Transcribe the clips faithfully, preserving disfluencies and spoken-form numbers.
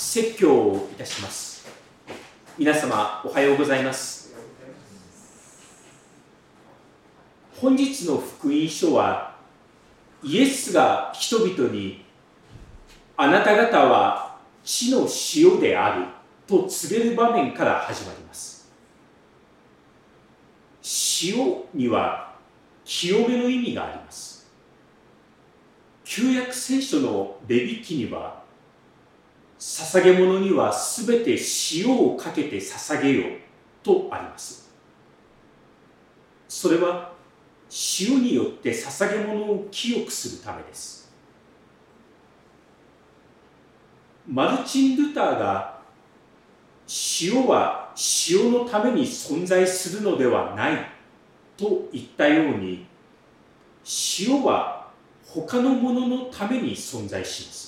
説教をいたします。皆様おはようございます。本日の福音書はイエスが人々にあなた方は地の塩であると告げる場面から始まります。塩には清めの意味があります。旧約聖書のレビ記には捧げ物にはすべて塩をかけて捧げよとあります。それは塩によって捧げ物を清くするためです。マルチン・ルターが塩は塩のために存在するのではないと言ったように、塩は他のもののために存在します。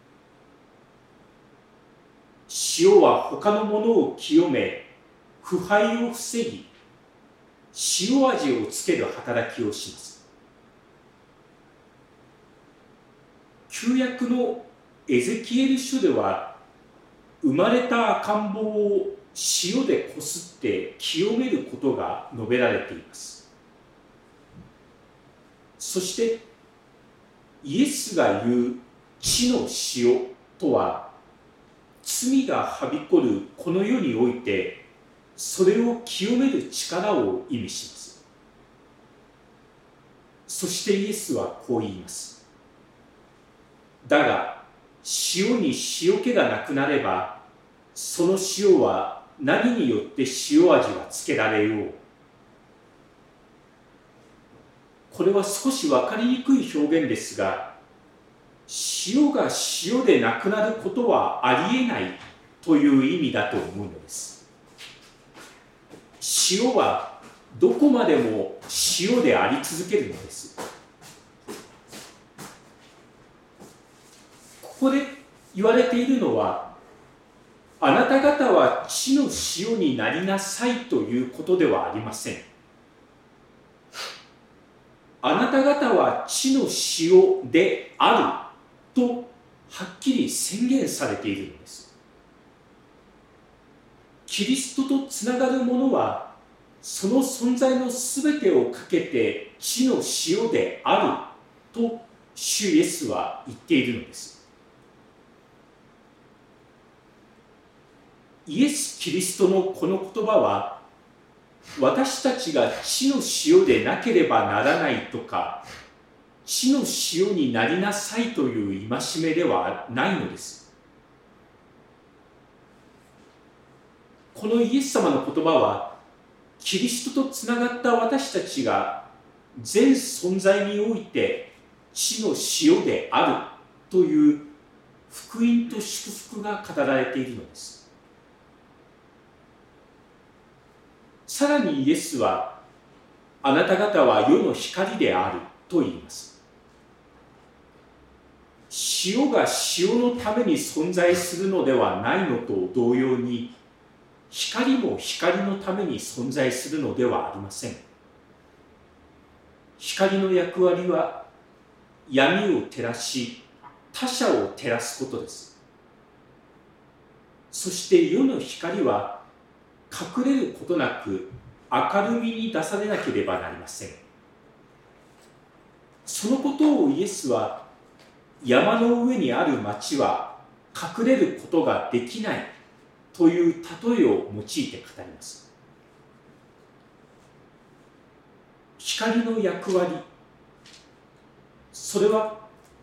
塩は他のものを清め、腐敗を防ぎ、塩味をつける働きをします。旧約のエゼキエル書では、生まれた赤ん坊を塩でこすって清めることが述べられています。そしてイエスが言う地の塩とは、罪がはびこるこの世においてそれを清める力を意味します。そしてイエスはこう言います。だが塩に塩気がなくなれば、その塩は何によって塩味がつけられよう。これは少し分かりにくい表現ですが、塩が塩でなくなることはありえないという意味だと思うのです。塩はどこまでも塩であり続けるのです。ここで言われているのは、あなた方は地の塩になりなさいということではありません。あなた方は地の塩であるとはっきり宣言されているのです。キリストとつながる者はその存在のすべてをかけて地の塩であると主イエスは言っているのです。イエス・キリストのこの言葉は、私たちが地の塩でなければならないとか、地の塩になりなさいという戒めではないのです。このイエス様の言葉は、キリストとつながった私たちが全存在において地の塩であるという福音と祝福が語られているのです。さらにイエスは、あなた方は世の光であると言います。塩が塩のために存在するのではないのと同様に、光も光のために存在するのではありません。光の役割は闇を照らし、他者を照らすことです。そして世の光は隠れることなく明るみに出されなければなりません。そのことをイエスは、山の上にある町は隠れることができないという例えを用いて語ります。光の役割、それは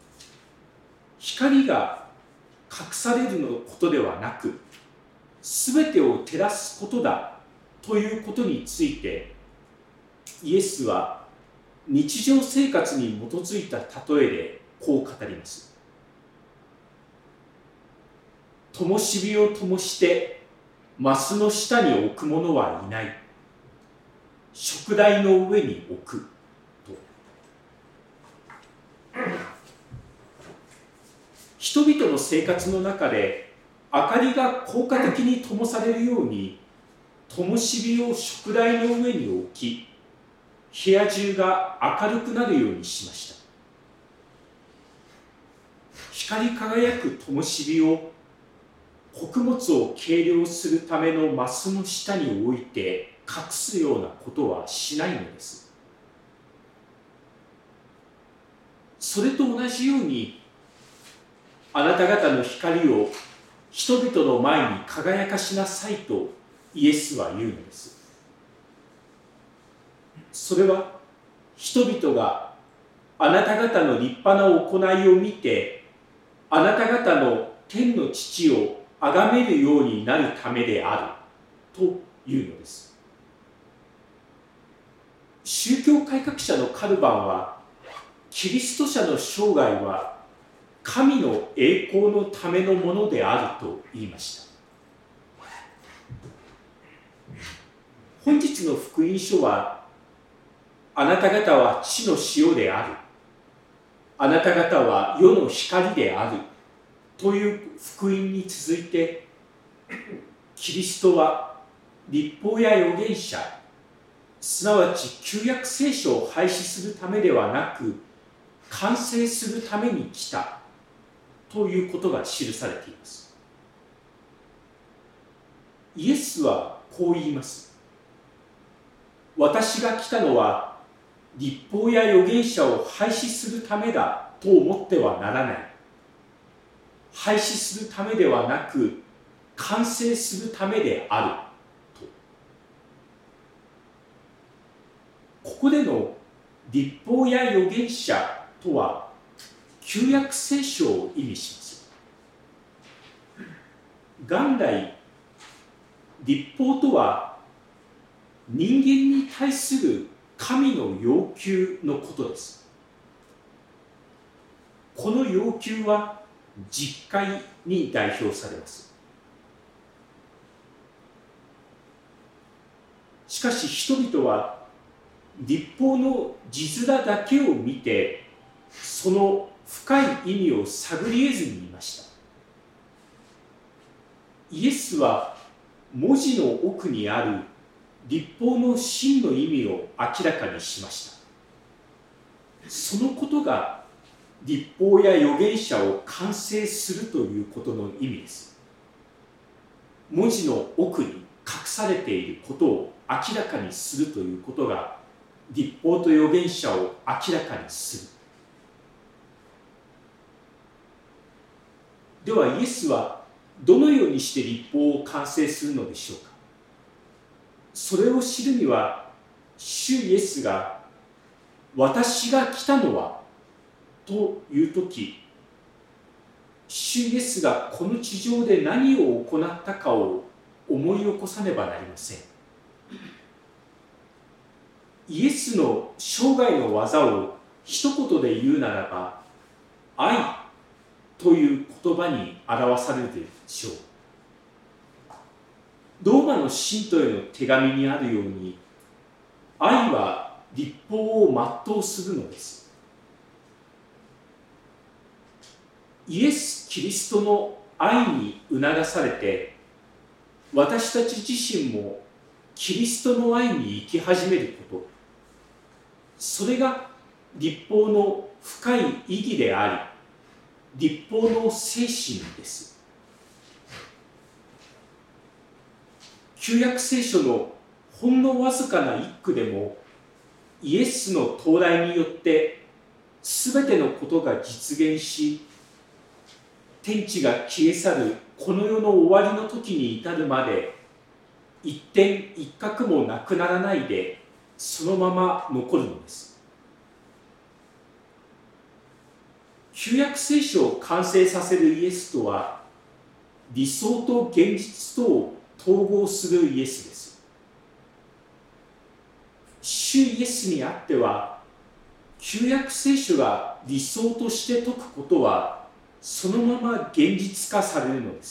光が隠されるのことではなく、すべてを照らすことだということについて、イエスは日常生活に基づいた例えでこう語ります。灯火を灯してマスの下に置く者はいない。燭台の上に置くと。人々の生活の中で明かりが効果的に灯されるように、灯火を燭台の上に置き、部屋中が明るくなるようにしました。光り輝く灯火を穀物を計量するためのマスの下に置いて隠すようなことはしないのです。それと同じように、あなた方の光を人々の前に輝かしなさいとイエスは言うのです。それは人々があなた方の立派な行いを見て、あなた方の天の父を崇めるようになるためであるというのです。宗教改革者のカルバンは、キリスト者の生涯は神の栄光のためのものであると言いました。本日の福音書は、あなた方は地の塩である、あなた方は世の光であるという福音に続いて、キリストは律法や預言者、すなわち旧約聖書を廃止するためではなく、完成するために来たということが記されています。イエスはこう言います。私が来たのは律法や預言者を廃止するためだと思ってはならない。廃止するためではなく、完成するためであると。ここでの律法や預言者とは旧約聖書を意味します。元来、律法とは人間に対する神の要求のことです。この要求は実戒に代表されます。しかし人々は律法の字面だけを見て、その深い意味を探り得ずにいました。イエスは文字の奥にある律法の真の意味を明らかにしました。そのことが律法や預言者を完成するということの意味です。文字の奥に隠されていることを明らかにするということが、律法と預言者を明らかにする。ではイエスはどのようにして律法を完成するのでしょうか。それを知るには、主イエスが私が来たのはというとき、主イエスがこの地上で何を行ったかを思い起こさねばなりません。イエスの生涯の技を一言で言うならば、愛という言葉に表されるでしょう。ローマの信徒への手紙にあるように、愛は律法を全うするのです。イエス・キリストの愛に促されて、私たち自身もキリストの愛に生き始めること、それが律法の深い意義であり、律法の精神です。旧約聖書のほんのわずかな一句でも、イエスの到来によって全てのことが実現し、天地が消え去るこの世の終わりの時に至るまで、一点一角もなくならないで、そのまま残るのです。旧約聖書を完成させるイエスとは、理想と現実とを統合するイエスです。主イエスにあっては、旧約聖書が理想として説くことは、そのまま現実化されるのです。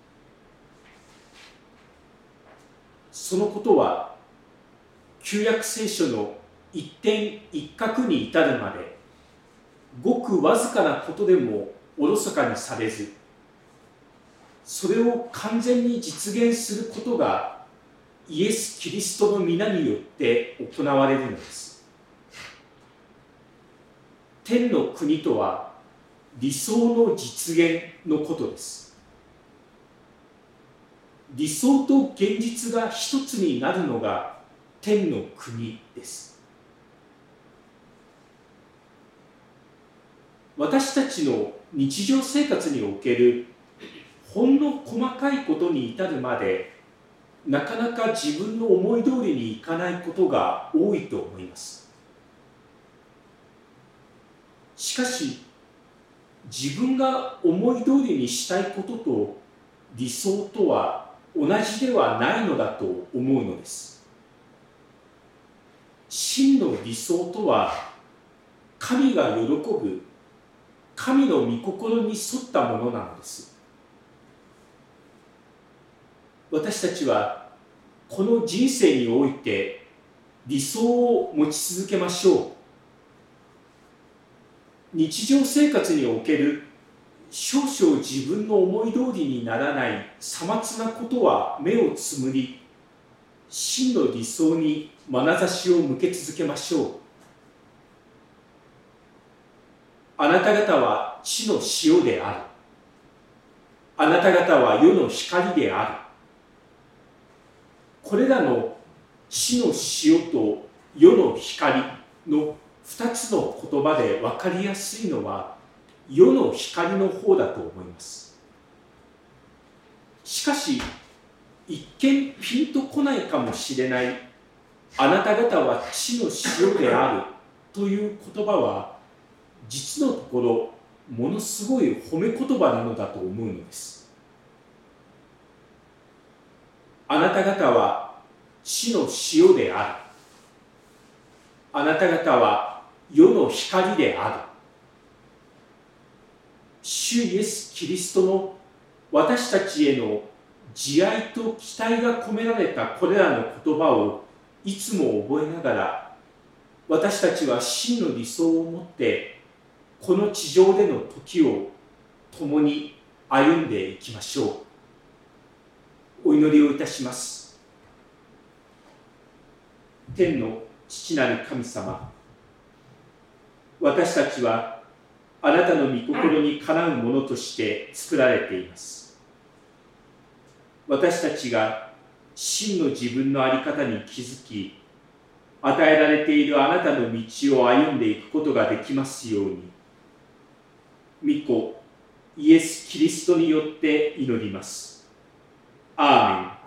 そのことは、旧約聖書の一点一角に至るまで、ごくわずかなことでもおろそかにされず、それを完全に実現することがイエス・キリストの皆によって行われるのです。天の国とは理想の実現のことです。 理想と現実が一つになるのが天の国です。私たちの日常生活におけるほんの細かいことに至るまで、なかなか自分の思い通りにいかないことが多いと思います。しかし、自分が思い通りにしたいことと理想とは同じではないのだと思うのです。真の理想とは、神が喜ぶ神の御心に沿ったものなのです。私たちはこの人生において理想を持ち続けましょう。日常生活における少々自分の思い通りにならないさまつなことは目をつむり、真の理想に眼差しを向け続けましょう。あなた方は地の塩である。あなた方は世の光である。これらの地の塩と世の光の二つの言葉で分かりやすいのは世の光の方だと思います。しかし、一見ピンとこないかもしれないあなた方は地の塩であるという言葉は、実のところものすごい褒め言葉なのだと思うのです。あなた方は地の塩である。あなた方は世の光である。主イエス・キリストの私たちへの慈愛と期待が込められたこれらの言葉をいつも覚えながら、私たちは真の理想を持ってこの地上での時を共に歩んでいきましょう。お祈りをいたします。天の父なる神様、私たちはあなたの御心にかなうものとして作られています。私たちが真の自分の在り方に気づき、与えられているあなたの道を歩んでいくことができますように、御子イエス・キリストによって祈ります。アーメン。